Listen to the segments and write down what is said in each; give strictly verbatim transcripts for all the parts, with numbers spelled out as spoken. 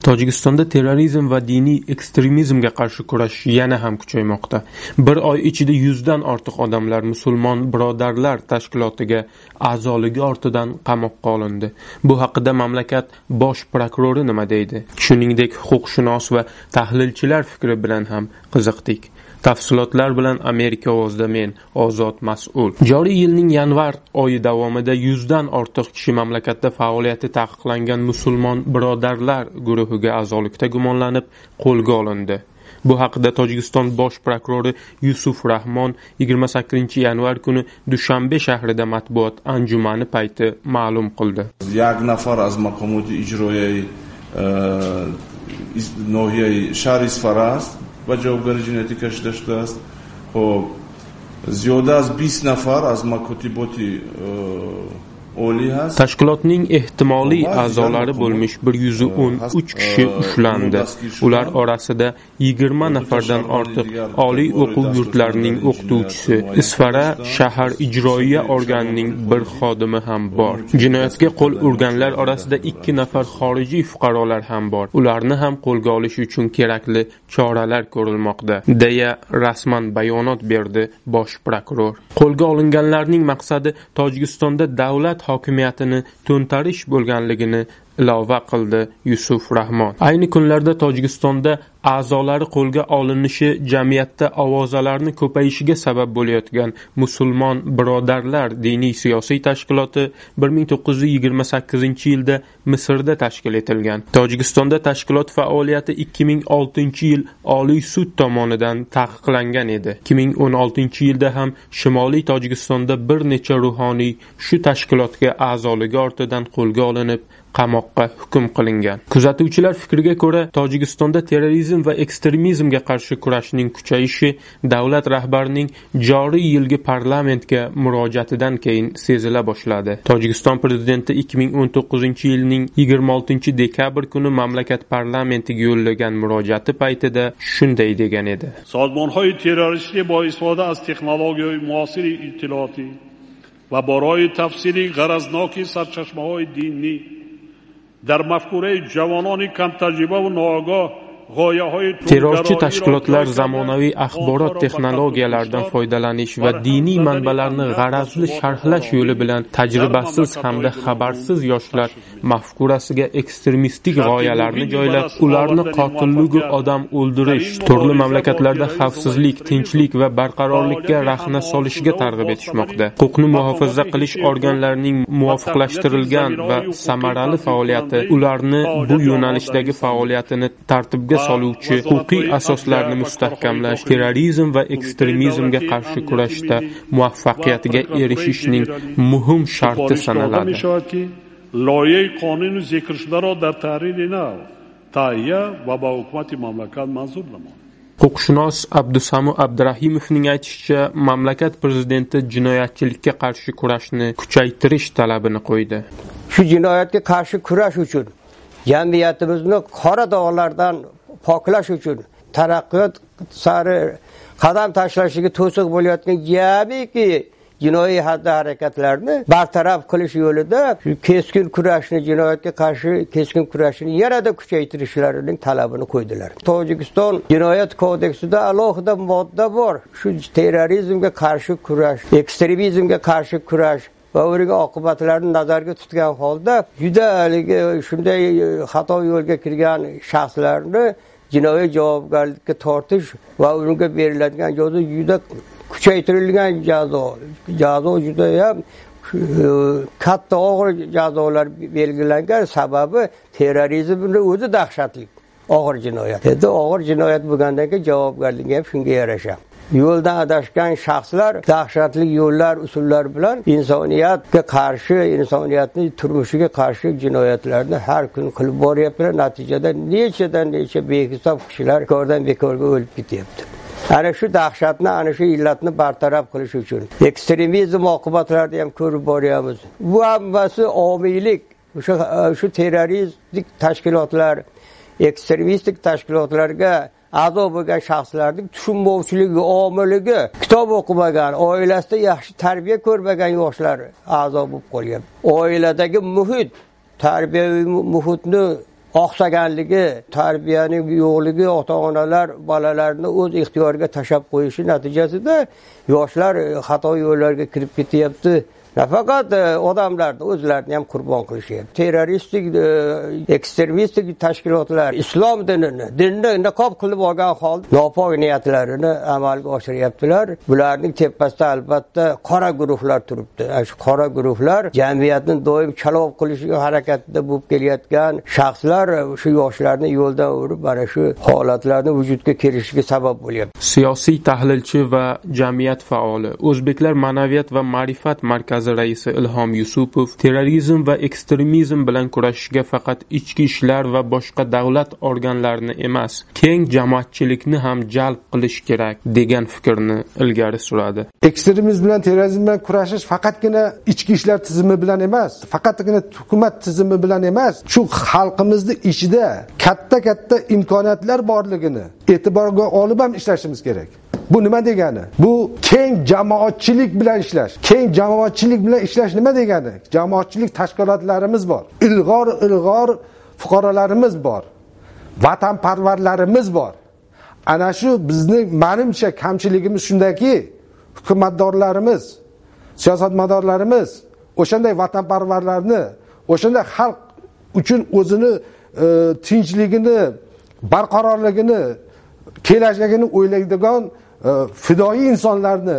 Tojikistonda terrorizm va diniy ekstremizmga qarshi kurash yana ham kuchaymoqda. Bir oy ichida yuzdan ortiq odamlar Musulmon birodarlar tashkilotiga a'zoligi ortidan qamoqqa olindi. Bu haqida mamlakat bosh prokurori nima deydi? Shuningdek, huquqshunos va tahlilchilar fikri bilan ham qiziqdik. Tafsilotlar bilan Amerika ovozida men Ozod Mas'ul. Joriy yilning yanvar oyi davomida yuzdan ortiq kishi mamlakatda faoliyati taqiqlangan Musulmon birodarlar guruhiga a'zolikda gumonlanib qo'lga olindi. Bu haqida Tojikiston bosh prokurori Yusuf Rahmon yigirma sakkizinchi yanvar kuni Dushanbe shahrida matbuot anjumani payti ma'lum qildi. یک نفر از مقامات اجرایی ناحیه شهر اصفهان است و جوابگری جنایتی کشیده شده است. خب زیاده از بیست نفر از مکاتبات Tashkilotning ehtimoliy a'zolari bo'lmish bir yuz o'n uch kishi ushlandi. Ular orasida yigirma nafardan ortiq oliy o'quv yurtlarining o'qituvchisi, Isfara shahar ijroiya organining bir xodimi ham bor. Jinoyatga qo'l urganlar orasida ikki nafar xorijiy fuqarolar ham bor. Ularni ham qo'lga olish uchun kerakli choralar ko'rilmoqda, deya rasman bayonot berdi bosh prokuror. Qo'lga olinganlarning maqsadi Tojikistonda davlat hokimiyatini to'ntarish bo'lganligini ilova qildi Yusuf Rahmon. Ayni kunlarda Tojikistonda a'zolari qo'lga olinishi jamiyatda ovozalarni ko'payishiga sabab bo'layotgan Musulmon birodarlar diniy siyosiy tashkiloti bir ming to'qqiz yuz yigirma sakkizinchi yilda Misrda tashkil etilgan. Tojikistonda tashkilot faoliyati ikki ming oltinchi yil Oliy sud tomonidan taqiqlangan edi. ikki ming o'n oltinchi yilda ham Shimoliy Tojikistonda bir necha ruhoniy shu tashkilotga a'zoligi ortidan qo'lga olinib qamoqqa hukm qilingan. Kuzatuvchilar fikriga ko'ra, Tojikistonda terrorizm va ekstremizmga qarshi kurashning kuchayishi davlat rahbarining joriy yilgi parlamentga murojaatidan keyin sezila boshladi. Tojikiston prezidenti ikki ming o'n to'qqizinchi yilning yigirma oltinchi dekabr kuni mamlakat parlamentiga yo'llagan murojaati paytida shunday degan edi. Sozmonhoy terroristlik با استفاده از تکنولوژی معاصر اطلاعاتی و برای تفسیر غرضناک سرچشمه‌های دینی در مفکوره جوانان کم تجربه و ناآگاه Terrorchi tashkilotlar zamonaviy axborot texnologiyalaridan foydalanish va diniy manbalarni g'arazli sharhlash yo'li bilan tajribasiz hamda xabarsiz yoshlar mafkurasiga ekstremistik g'oyalarni joylab, ularni qotilligu odam o'ldirish, turli mamlakatlarda xavfsizlik, tinchlik va barqarorlikka rahna solishga targ'ib etishmoqda. Huquqni muhofaza qilish organlarining muvofiqlashtirilgan va samarali faoliyati ularni bu yo'nalishdagi faoliyatini tartibga soluvchi huquqiy asoslarni mustahkamlash, terrorizm va ekstremizmga qarshi kurashda muvaffaqiyatga erishishning muhim sharti sanaladi. Loyiha qonuni zikr shudaro dar tahrir nav tayya va ba hukumat mamlakat manzur namoydi. Huquqshunos Abdusamu Abdurahimovning aytishicha, mamlakat prezidenti jinoyatchilikka qarshi kurashni kuchaytirish talabini qo'ydi. Shu jinoyatga qarshi kurash uchun jamiyatimizni qora dog'lardan poklash uchun taraqqiyot sari qadam tashlashiga to'siq bo'layotgan jabiki jinoiy xatti-harakatlarni bartaraf qilish yo'lida keskin kurashni, jinoyatga qarshi keskin kurashni yanada kuchaytirishlarining talabini qo'ydilar. Tojikiston Jinoyat kodeksida alohida modda bor. Shu terrorizmga qarshi kurash, ekstremizmga qarshi kurash va uning oqibatlarini nazarga tutgan holda juda shunday xato yo'lga kirgan shaxslarni jinoiy javobgarlikka tortish va unga beriladigan jazo juda kuchaytirilgan jazo. Jazo juda ham katta og'ir jazolar belgilangan, sababi terrorizmning o'zi dahshatli og'ir jinoyat. Endi og'ir jinoyat bo'lgandan keyin javobgarligi ham shunga yarasha. Yo'ldan adashgan shaxslar dahshatli yo'llar, usullar bilan insoniyatga qarshi, insoniyatning turmushiga qarshi jinoyatlarni har kun qilib boryaptilar. Natijada nechadan necha behisob kishilar bekordan bekorga o'lib ketyapti. Ana shu dahshatni, ana shu illatni bartaraf qilish uchun ekstremizm oqibatlarini ham ko'rib boryapmiz. Bu hammasi omiylik. O'sha shu terroristik tashkilotlar, ekstremistik tashkilotlarga a'zo bo'lgan shaxslarning tushunmovchiligi, omiligi, kitob o'qimagan, oilasida yaxshi tarbiya ko'rmagan yoshlar a'zo bo'lib qolgan. Oiladagi muhit, tarbiyaviy muhitni oqsaganligi, tarbiyaning yo'qligi, ota-onalar bolalarni o'z ixtiyoriga tashab qo'yishi natijasida yoshlar xato yo'llarga kirib ketyapti. Nafaqat odamlarni o'zlarini ham qurbon qilishyapti. Terroristik, ekstremistik tashkilotlar islom dinini, dinni niqob qilib olgan holda nopok niyatlarini amalga oshiryaptilar. Bularning tepasida albatta qora guruhlar turibdi. Shu qora guruhlar jamiyatni doim chaloq qilishga harakatida bo'lib kelayotgan shaxslar shu yoshlarni yo'ldan urib, mana shu holatlarning vujudga kelishiga sabab bo'lyapti. Siyosiy tahlilchi va jamiyat faoli, O'zbeklar ma'naviyat va ma'rifat markazi raisi Ilhom Yusupov terrorizm va ekstremizm bilan kurashishga faqat ichki ishlar va boshqa davlat organlarini emas, keng jamoatchilikni ham jalb qilish kerak degan fikrni ilgari suradi. Ekstremizm bilan terrorizm bilan kurashish faqatgina ichki ishlar tizimi bilan emas, faqatgina hukumat tizimi bilan emas, shu xalqimizning ichida katta-katta imkoniyatlar borligini e'tiborga olib ham ishlashimiz kerak. Bu nima degani? Bu keng jamoatchilik bilan ishlash. Keng jamoatchilik bilan ishlash nima degani? Jamoatchilik tashkilotlarimiz bor. Ilg'or-ilg'or fuqarolarimiz bor. Vatanparvarlarimiz bor. Ana shu bizning menimcha kamchiligimiz shundaki, hukumatdorlarimiz, siyosatmadorlarimiz o'shanday vatanparvarlarni, o'shanday xalq uchun o'zini e, tinchligini, barqarorligini, kelajagini o'ylaydigan fidoyi insonlarni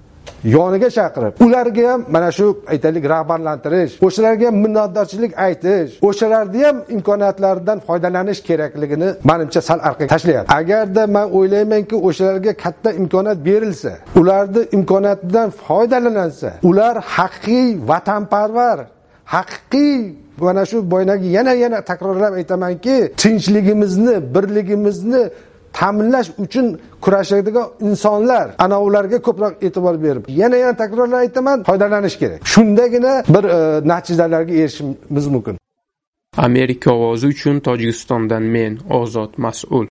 yoniga chaqirib, ularga ham mana shu aytaylik rag'batlantirish, o'shalarga ham minnatdorchilik aytish, o'shalarning ham imkoniyatlaridan foydalanish kerakligini menimcha sal orqaga tashlayapti. Agarda men o'ylaymanki, o'shalarga katta imkoniyat berilsa, ularning imkoniyatidan foydalanilsa, ular haqiqiy vatanparvar, haqiqiy mana shu boyagi yana yana takrorlab aytamanki, tinchligimizni, birligimizni ta'minlash uchun kurashadigan insonlar, ana ularga ko'proq e'tibor berib, yana yana takrorlab aytaman, foydalanish kerak. Shundagina bir e, natijalarga erishishimiz mumkin. Amerika ovozi uchun Tojikistondan men Ozod mas'ul.